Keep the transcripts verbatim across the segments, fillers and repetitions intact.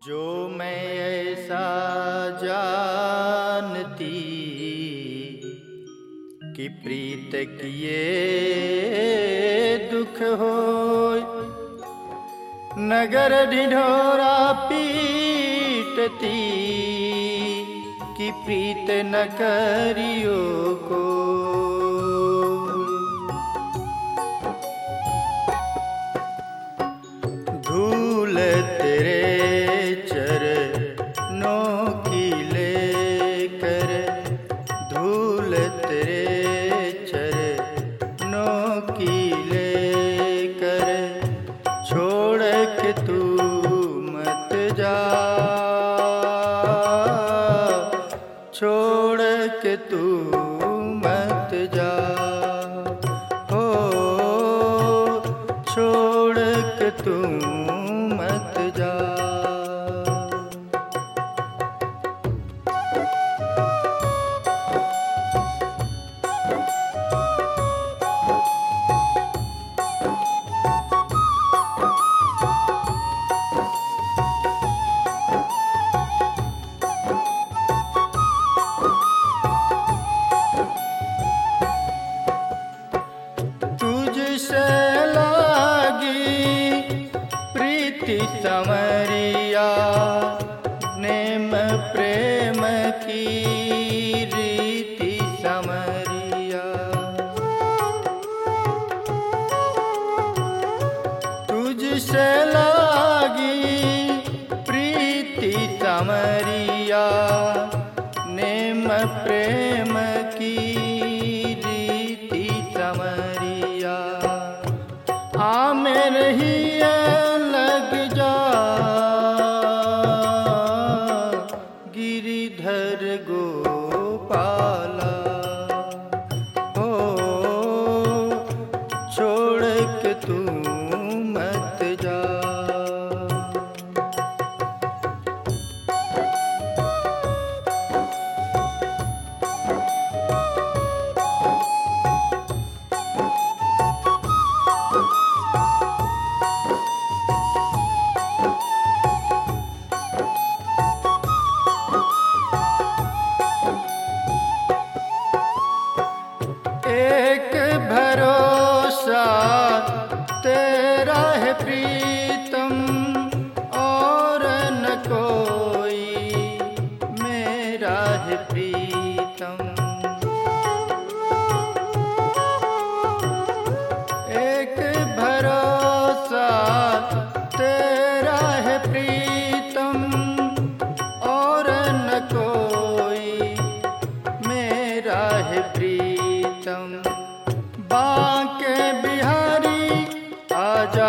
जो मैं ऐसा जानती कि प्रीत किए दुख होय, नगर ढिढोरा पीटती कि प्रीत न करियो को। धूल तेरे चरणों की लेकर, धूल तेरे चरणों की लेकर, छोड़ के तू मत जा, छोड़ के तू मत जा, हो छोड़ के तू मत जा। तुझसे लागी प्रीति संवरिया, नेम प्रेम की रीति संवरिया। तुझसे लागी प्रीति संवरिया, नेम प्रेम की रीति संवरिया। आ मेरे ही लग जा गिरिधर गोपाला, हो छोड़ के तू मत जा। एक भरोसा तेरा है प्रीतम, और न कोई मेरा है प्रीतम। एक भरोसा तेरा है प्रीतम, और न कोई मेरा है प्रीतम। बांके बिहारी आजा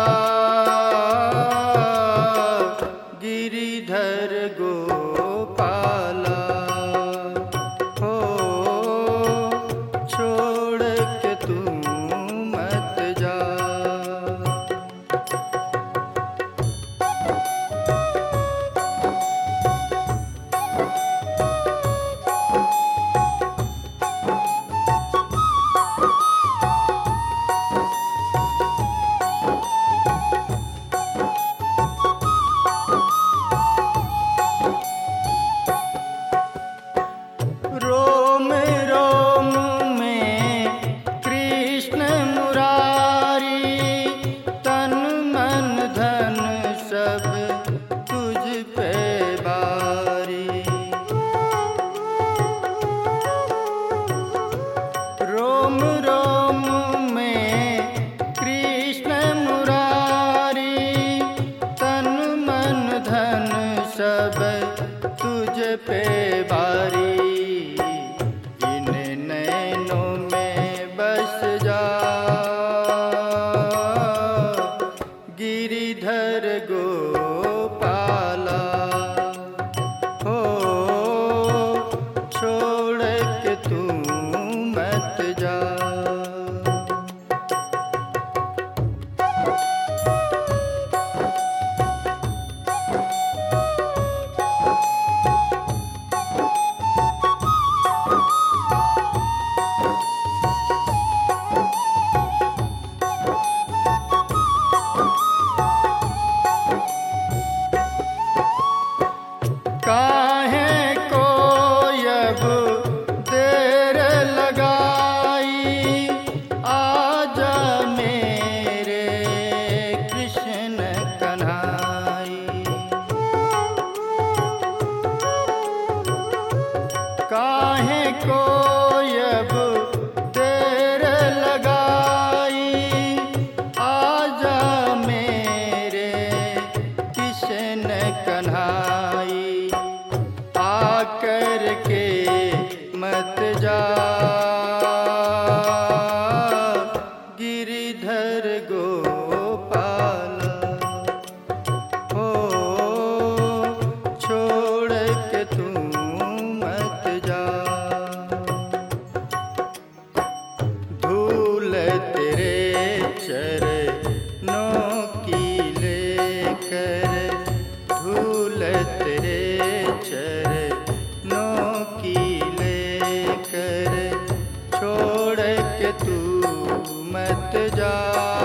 गिरिधर गोपाला, हो छोड़ के तू मत जा। रोम रोम में कृष्ण मुरारी, तन मन धन सब तुझ पे बारी। रोम रोम में कृष्ण मुरारी, तन मन धन सब तुझ पे बारी। इन नैनों में बस जा गिरिधर गोपाला, हो छोड़ के तू मत जा। कन्हाई। काहे को अब देर लगाई, आजा मेरे किशन कन्हाई। आकर के मत जा गिरिधर गोपाल, हो छोड़ के तू मत जा। धूल तेरे चरणों की लेकर, धूल तेरे चरणों की लेकर, छोड़ के तू मत जा।